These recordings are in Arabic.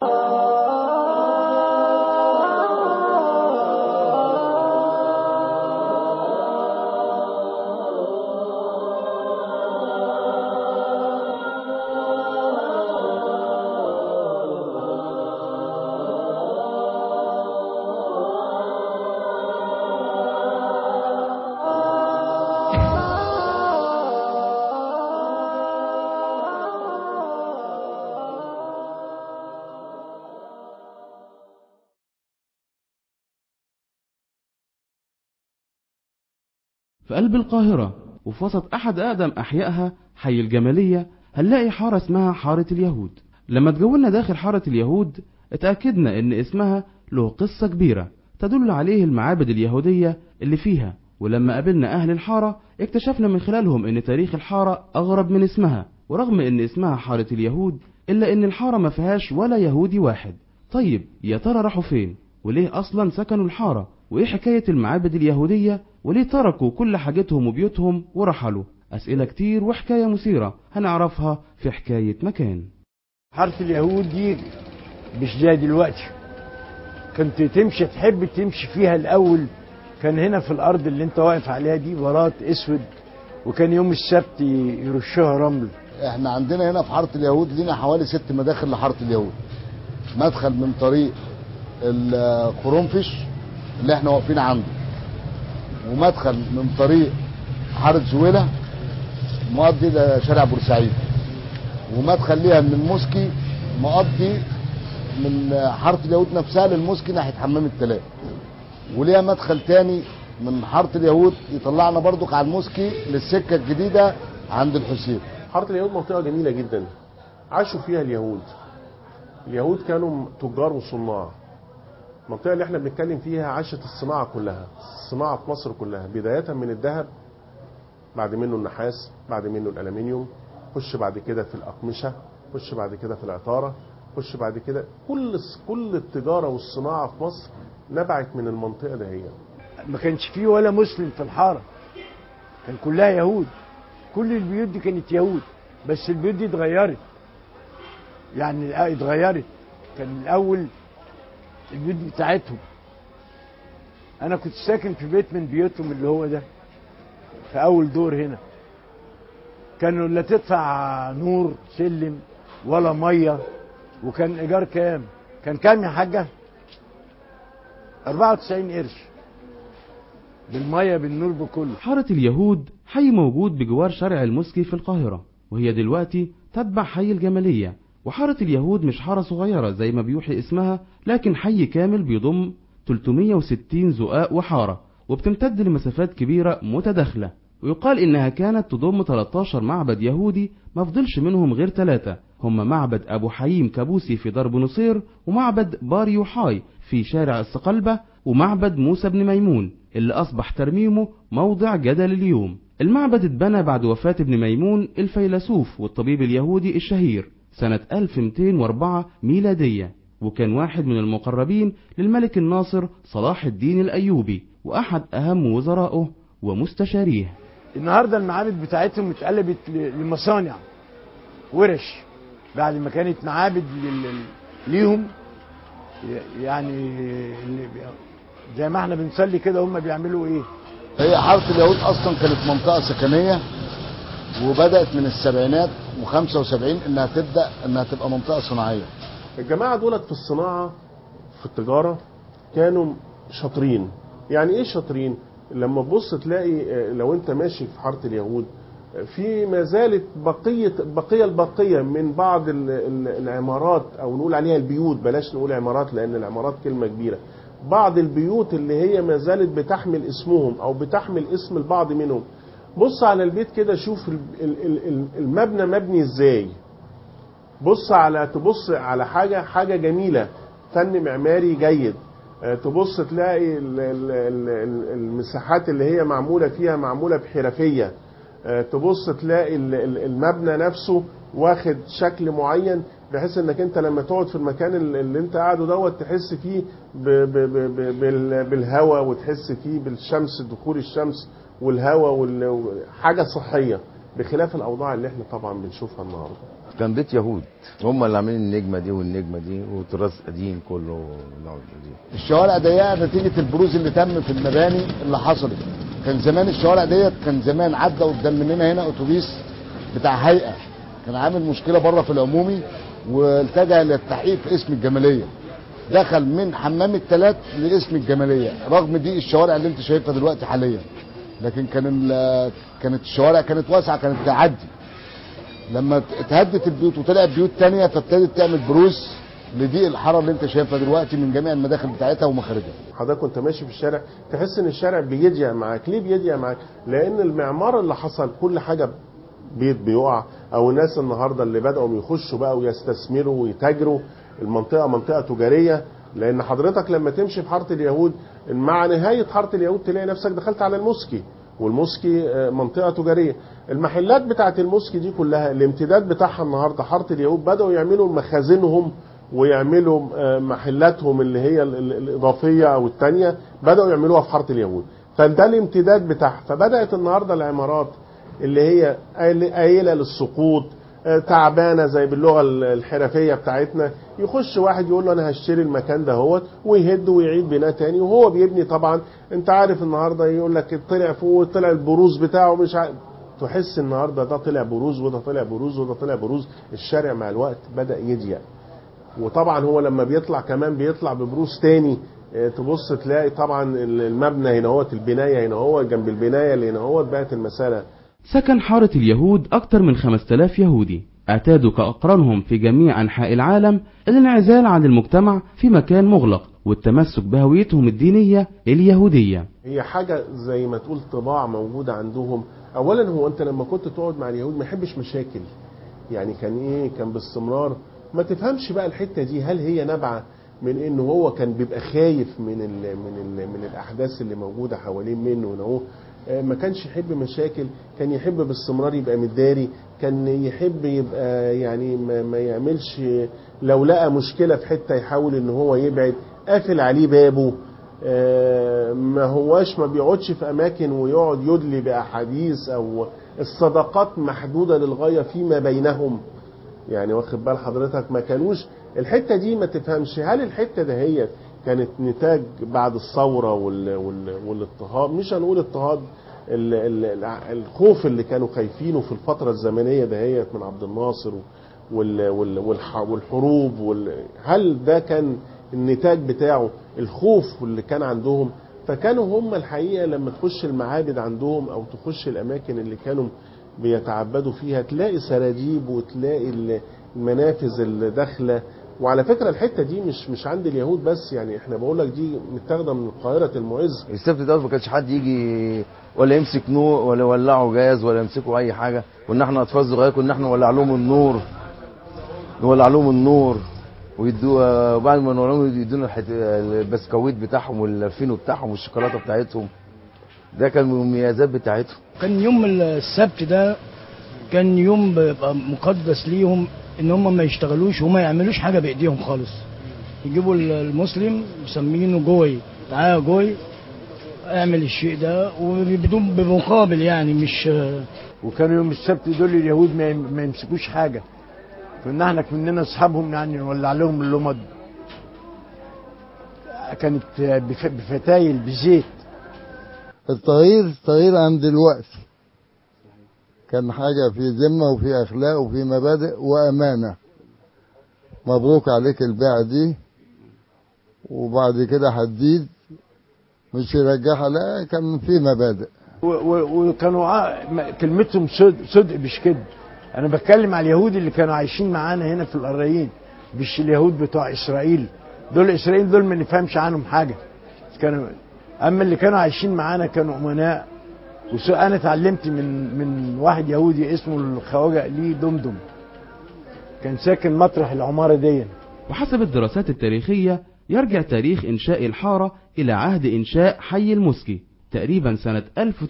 في قلب القاهرة وفي وسط أحد أقدم أحيائها حي الجمالية هنلاقي حارة اسمها حارة اليهود. لما تجولنا داخل حارة اليهود اتأكدنا إن اسمها له قصة كبيرة تدل عليه المعابد اليهودية اللي فيها، ولما قابلنا أهل الحارة اكتشفنا من خلالهم إن تاريخ الحارة أغرب من اسمها، ورغم إن اسمها حارة اليهود إلا إن الحارة ما فيهاش ولا يهودي واحد. طيب يا ترى راحوا فين؟ وليه أصلا سكنوا الحارة؟ وإيه حكاية المعابد اليهودية؟ وليه تركوا كل حاجتهم وبيوتهم ورحلوا؟ أسئلة كتير وحكاية مثيرة هنعرفها في حكاية مكان. حارة اليهود دي مش زي دلوقتي، كنت تمشي تحب تمشي فيها الأول، كان هنا في الأرض اللي انت واقف عليها دي بلاط اسود، وكان يوم السبت يرشوها رمل. احنا عندنا هنا في حارة اليهود لينا حوالي 6 مداخل لحارة اليهود. مدخل من طريق القرنفش اللي احنا واقفين عنده، ومدخل من طريق حارة زويلة مؤدي لشارع بورسعيد، ومدخل ليها من الموسكي مؤدي من حارة اليهود نفسها للموسكي ناحية حمام التلال، وليها مدخل تاني من حارة اليهود يطلعنا برضك على الموسكي للسكة الجديدة عند الحسين. حارة اليهود منطقة جميلة جدا عاشوا فيها اليهود. اليهود كانوا تجار وصناع. المنطقة اللي احنا بنتكلم فيها عاشت الصناعة كلها، الصناعة في مصر كلها، بداية من الذهب، بعد منه النحاس، بعد منه الألمنيوم، خش بعد كده في الأقمشة، خش بعد كده في العطارة، خش بعد كده كل التجارة والصناعة في مصر نبعت من المنطقة ده. هي ما كانش فيه ولا مسلم في الحارة، كان كلها يهود. كل البيوت دي كانت يهود، بس البيوت دي اتغيرت، يعني اتغيرت. كان الأول البيوت بتاعتهم، أنا كنت ساكن في بيت من بيوتهم اللي هو ده في أول دور هنا، كانوا لا تدفع نور سلم ولا مية. وكان إيجار كام؟ كان كام يا حاجة؟ 94 قرش بالمية بالنور بكله. حارة اليهود حي موجود بجوار شارع الموسكي في القاهرة، وهي دلوقتي تتبع حي الجمالية. وحارة اليهود مش حارة صغيرة زي ما بيوحي اسمها، لكن حي كامل بيضم 360 زقاق وحارة، وبتمتد لمسافات كبيرة متداخلة. ويقال إنها كانت تضم 13 معبد يهودي، ما فضلش منهم غير 3، هم معبد أبو حييم كابوسي في درب نصير، ومعبد بار يوحاي في شارع الصقلبة، ومعبد موسى بن ميمون اللي أصبح ترميمه موضع جدل اليوم. المعبد اتبنى بعد وفاة ابن ميمون الفيلسوف والطبيب اليهودي الشهير سنة 1204 ميلادية، وكان واحد من المقربين للملك الناصر صلاح الدين الأيوبي، وأحد أهم وزرائه ومستشاريه. النهارده المعابد بتاعتهم اتقلبت لمصانع ورش، بعد ما كانت معابد ليهم، يعني زي ما احنا بنصلي كده هم بيعملوا ايه. هي حارة اليهود اصلا كانت منطقة سكنية، وبدأت من السبعينات و75 انها تبقى منطقة صناعية. الجماعة دولت في الصناعة في التجارة كانوا شاطرين. يعني ايه شاطرين؟ لما تبص تلاقي لو انت ماشي في حارة اليهود في ما زالت بقية من بعض العمارات، او نقول عليها البيوت، بلاش نقول عمارات لان العمارات كلمة كبيرة، بعض البيوت اللي هي ما زالت بتحمل اسمهم او بتحمل اسم البعض منهم. بص على البيت كده، شوف المبنى مبني ازاي، تبص على حاجة جميلة، فن معماري جيد. تبص تلاقي المساحات اللي هي معمولة فيها معمولة بحرفية. تبص تلاقي المبنى نفسه واخد شكل معين، بحيث انك انت لما تقعد في المكان اللي انت قاعده دوت تحس فيه بالهواء، وتحس فيه بالشمس، دخول الشمس والهواء، حاجة صحية. بخلاف الاوضاع اللي احنا طبعا بنشوفها النهارده. كان بيت يهود هم اللي عاملين النجمه دي والنجمه دي وتراث قديم كله. الشوارع ضيقه نتيجه البروز اللي تم في المباني اللي حصلت. كان زمان الشوارع ديت كان زمان عدى قدام مننا هنا اتوبيس بتاع هيئه كان عامل مشكله بره في العمومي والتجأ للتحقيق في اسم الجماليه، دخل من حمام الثلاث لاسم الجماليه رغم دي الشوارع اللي انت شايفها دلوقتي حاليا، لكن كانت الشوارع كانت واسعه كانت تعدي. لما اتهدت البيوت وطلعت بيوت تانية فابتدت تعمل بروز لضيق الحاره اللي انت شايفها دلوقتي من جميع المداخل بتاعتها ومخارجها. حضرتك وانت ماشي في الشارع تحس ان الشارع بيضيق معاك. ليه بيضيق معاك؟ لان المعمار اللي حصل كل حاجه بيت بيقع، او الناس النهارده اللي بداوا يخشوا بقى ويستثمروا ويتاجروا، المنطقه منطقه تجاريه. لان حضرتك لما تمشي في حاره اليهود مع نهايه حاره اليهود تلاقي نفسك دخلت على الموسكي، والموسكي منطقه تجاريه. المحلات بتاعه الموسكي دي كلها الامتداد بتاعها النهارده حاره اليهود بداوا يعملوا مخازنهم ويعملوا محلاتهم اللي هي الاضافيه او الثانيه بداوا يعملوها في حاره اليهود، فده الامتداد بتاعها. فبدات النهارده العمارات اللي هي قايله للسقوط تعبانه زي باللغه الحرفيه بتاعتنا، يخش واحد يقول له انا هشتري المكان ده هو ويهد ويعيد بناء تاني وهو بيبني. طبعا انت عارف النهارده يقول لك طلع فوق طلع البروز بتاعه مش عارف، تحس النهارده ده طلع بروز وده طلع بروز وده طلع بروز. الشارع مع الوقت بدا يضيق، وطبعا هو لما بيطلع كمان بيطلع ببروز تاني. تبص تلاقي طبعا المبنى هنا هو البنايه هنا هو جنب البنايه اللي هنا هو بقت المساله. سكن حارة اليهود أكثر من 5000 يهودي اعتادوا كأقرانهم في جميع أنحاء العالم الانعزال عن المجتمع في مكان مغلق والتمسك بهويتهم الدينية اليهودية. هي حاجة زي ما تقول طباع موجودة عندهم. أولا هو أنت لما كنت تقعد مع اليهود ما يحبش مشاكل، يعني كان باستمرار ما تفهمش بقى الحتة دي هل هي نابعة من انه هو كان بيبقى خايف من الاحداث اللي موجوده حوالين منه، وانه ما كانش يحب مشاكل، كان يحب باستمرار يبقى متداري، كان يحب يبقى يعني ما يعملش، لو لقى مشكله في حته يحاول ان هو يبعد، قافل عليه بابه، ما بيقعدش في اماكن ويقعد يدلي باحاديث، او الصداقات محدوده للغايه فيما بينهم. يعني واخد بال حضرتك ما كانوش الحته دي ما تفهمش هل الحته دهيت كانت نتاج بعد الثوره والاضطهاد، مش هنقول اضطهاد، الخوف اللي كانوا خايفينه في الفتره الزمنيه دهيت من عبد الناصر والحروب هل ده كان النتاج بتاعه الخوف اللي كان عندهم؟ فكانوا هم الحقيقه لما تخش المعابد عندهم او تخش الاماكن اللي كانوا بيتعبدوا فيها تلاقي سراديب وتلاقي المنافذ اللي داخله. وعلى فكره الحته دي مش عند اليهود بس، يعني احنا بقول لك دي متاخده من القاهره المعز. السبت ده ما كانش حد يجي ولا يمسك نور ولا يولعوا جاز ولا يمسكوا اي حاجه، كنا احنا اطفال صغيره كنا احنا نولع لهم النور وبعد ما نولع لهم يدونا البسكويت بتاعهم والفينو بتاعهم والشوكولاته بتاعتهم. ده كان من المميزات بتاعتهم. كان يوم السبت ده كان يوم بيبقى مقدس ليهم، ان هم ما يشتغلوش وما يعملوش حاجه بايديهم خالص. يجيبوا المسلم مسمينه جوي، تعالى جوي اعمل الشيء ده وبدون بمقابل، يعني مش. وكانوا يوم السبت دول اليهود ما يمسكوش حاجه، كنا احنا مننا اصحابهم يعني نولع لهم اللمض، كانت بفتايل بزيت. التغيير عن دلوقتي كان حاجة في ذمة وفي أخلاق وفي مبادئ وأمانة. مبروك عليك البيعة دي، وبعد كده هتزيد مش يرجعها، لا كان في مبادئ وكانوا كلمتهم صدق مش كده. أنا بتكلم على اليهود اللي كانوا عايشين معانا هنا في القرايين، مش اليهود بتوع إسرائيل. إسرائيل دول ما نفهمش عنهم حاجة، أما اللي كانوا عايشين معانا كانوا أمناء. أنا اتعلمت من واحد يهودي اسمه الخواجة ليه دمدم، كان ساكن مطرح العمارة دي. وحسب الدراسات التاريخية يرجع تاريخ إنشاء الحارة إلى عهد إنشاء حي الموسكي تقريبا سنة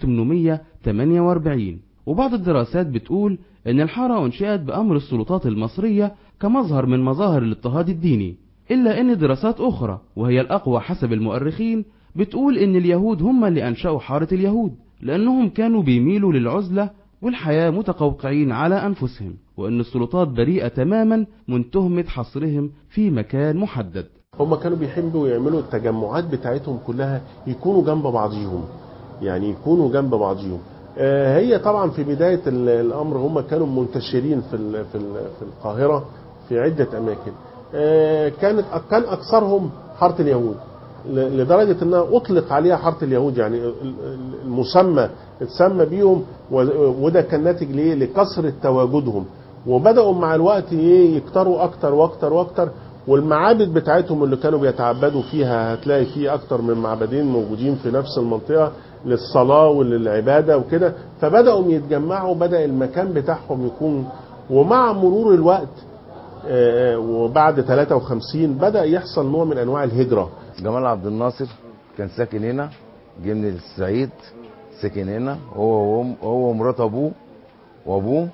1848. وبعض الدراسات بتقول إن الحارة أنشئت بأمر السلطات المصرية كمظهر من مظاهر الاضطهاد الديني، إلا إن دراسات أخرى وهي الأقوى حسب المؤرخين بتقول إن اليهود هم اللي أنشأوا حارة اليهود، لأنهم كانوا بيميلوا للعزلة والحياة متقوقعين على أنفسهم، وأن السلطات بريئة تماما من تهمة حصرهم في مكان محدد. هم كانوا بيحبوا يعملوا التجمعات بتاعتهم كلها يكونوا جنب بعضيهم، يعني يكونوا جنب بعضيهم. هي طبعا في بداية الأمر هم كانوا منتشرين في القاهرة في عدة أماكن. كان أكثرهم حارة اليهود، لدرجة أنها أطلق عليها حارة اليهود، يعني المسمى اتسمى بيهم، وده كان ناتج ليه؟ لكثرة تواجدهم، وبدأوا مع الوقت يكتروا أكتر وأكتر وأكتر. والمعابد بتاعتهم اللي كانوا بيتعبدوا فيها هتلاقي فيه أكتر من معبدين موجودين في نفس المنطقة للصلاة وللعبادة وكده، فبدأوا يتجمعوا، بدأ المكان بتاعهم يكون. ومع مرور الوقت وبعد 53 بدأ يحصل نوع من أنواع الهجرة. جمال عبد الناصر كان ساكن هنا، جه من الصعيد ساكن هنا، هو ومرات أبوه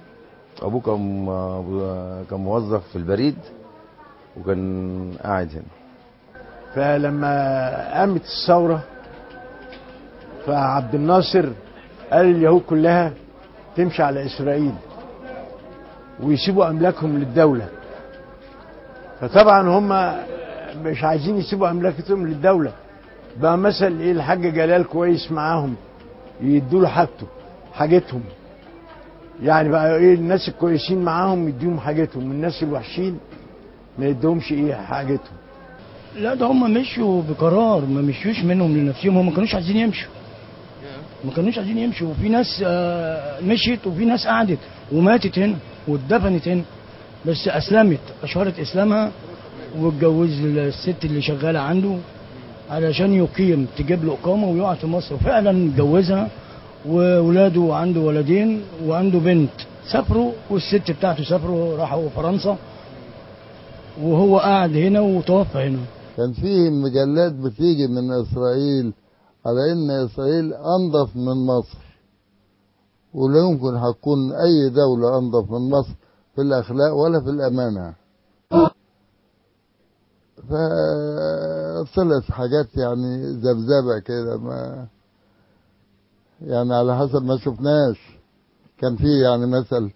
كان موظف في البريد وكان قاعد هنا. فلما قامت الثورة فعبد الناصر قال اليهود كلها تمشي على إسرائيل ويسيبوا أملاكهم للدولة. فطبعا هم مش عايزين يسيبوا أملاكهم للدولة، بقى مثل إيه الحاج جلال كويس معاهم يدوا له حاجتهم، يعني بقى إيه الناس الكويسين معاهم يديهم حاجتهم، الناس الوحشين ما يدهمش إيه حاجتهم. لا ده هم مشوا بقرار، ما مشيوش منهم لنفسهم، هم ما كانوش عايزين يمشوا، وفي ناس مشيت وفي ناس قعدت وماتت هنا واتدفنت هنا، بس اسلمت، اشهرت اسلامها واتجوز الست اللي شغاله عنده علشان يقيم، تجيب له اقامه ويقعد في مصر، وفعلا اتجوزها وولاده، عنده ولدين وعنده بنت، سافروا والست بتاعته سافروا راحوا فرنسا وهو قاعد هنا وتوفى هنا. كان في مجلات بتيجي من إسرائيل على إن إسرائيل أنظف من مصر، ولا يمكن هتكون أي دولة أنظف من مصر في الأخلاق ولا في الأمانة. فطلعت حاجات يعني ذبذبة كده، ما يعني على حسب ما شفناش. كان في يعني مثل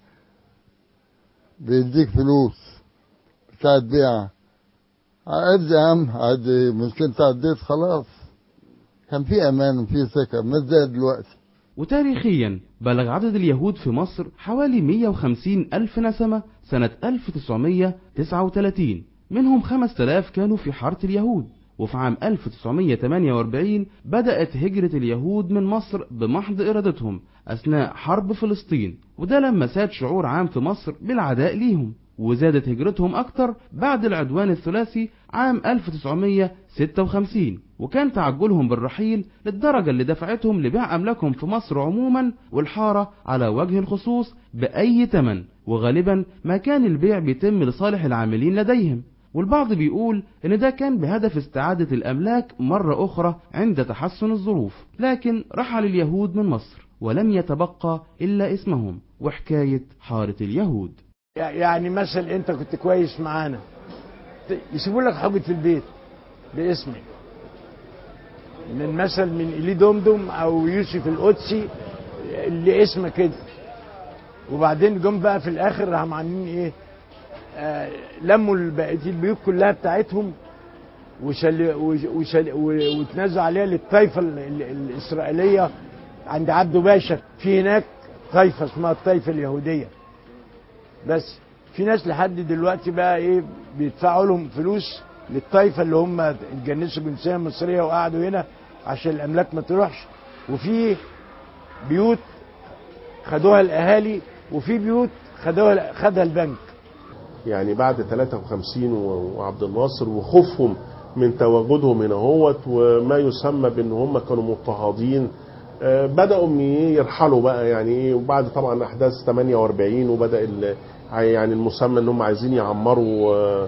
بيديك فلوس بتاع بيع، عد يا عم عد، مش انت عديت خلاص. كان في امان وفي ثقه، مش زي دلوقتي. وتاريخيا بلغ عدد اليهود في مصر حوالي 150 ألف نسمة سنة 1939، منهم 5000 كانوا في حارة اليهود. وفي عام 1948 بدأت هجرة اليهود من مصر بمحض إرادتهم أثناء حرب فلسطين، وده لما ساد شعور عام في مصر بالعداء ليهم، وزادت هجرتهم أكتر بعد العدوان الثلاثي عام 1956، وكان تعجلهم بالرحيل للدرجة اللي دفعتهم لبيع أملاكهم في مصر عموما والحارة على وجه الخصوص بأي تمن، وغالبا ما كان البيع بيتم لصالح العاملين لديهم. والبعض بيقول ان ده كان بهدف استعادة الاملاك مرة اخرى عند تحسن الظروف. لكن رحل اليهود من مصر ولم يتبقى الا اسمهم وحكاية حارة اليهود. يعني مثل انت كنت كويس معانا يسيبوا لك حاجة في البيت باسمك، من مثل من إلي دمدم او يوسف القدسي اللي اسمك كده. وبعدين جم بقى في الاخر راهم عاملين ايه، لموا بقيه البيوت كلها بتاعتهم وتنازلوا عليها للطائفه الاسرائيليه عند عبده باشا. في هناك طائفه اسمها الطائفه اليهوديه، بس في ناس لحد دلوقتي بقى ايه بيدفعوا لهم فلوس للطائفه اللي هم اتجنسوا جنسيه مصريه وقعدوا هنا عشان الاملاك ما تروحش. وفي بيوت خدوها الاهالي وفي بيوت خدها البنك. يعني بعد 53 وعبد الناصر وخوفهم من تواجدهم هنا هوت وما يسمى بان هم كانوا مضطهدين، بدأوا يرحلوا بقى يعني وبعد طبعا احداث 48 وبدأ يعني المسمى ان هم عايزين يعمروا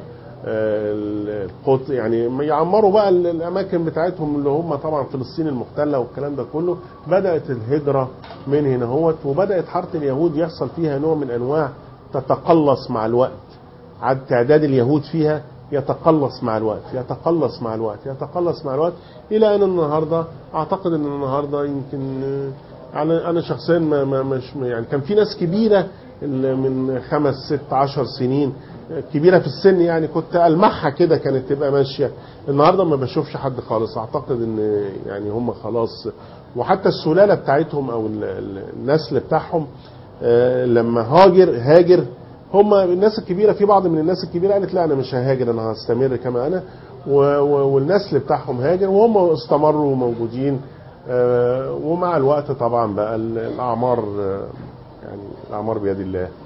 يعني يعمروا بقى الاماكن بتاعتهم اللي هم طبعا فلسطين المحتله والكلام ده كله. بدأت الهجره من هنا هوت، وبدأت حاره اليهود يحصل فيها نوع من انواع تتقلص مع الوقت. عدد تعداد اليهود فيها يتقلص مع الوقت يتقلص مع الوقت يتقلص مع الوقت، إلى أن النهاردة أعتقد أن النهاردة يمكن أنا شخصيا مش يعني كان في ناس كبيرة من 5 6 10 سنين كبيرة في السن، يعني كنت ألمحها كده كانت تبقى ماشية. النهاردة ما بشوفش حد خالص. أعتقد أن يعني هم خلاص، وحتى السلالة بتاعتهم أو النسل بتاعهم لما هاجر هم الناس الكبيرة، في بعض من الناس الكبيرة قالت لا أنا مش ههاجر، أنا هستمر كما أنا، والنسل بتاعهم هاجر وهم استمروا موجودين. ومع الوقت طبعا بقى الأعمار يعني الأعمار بيد الله.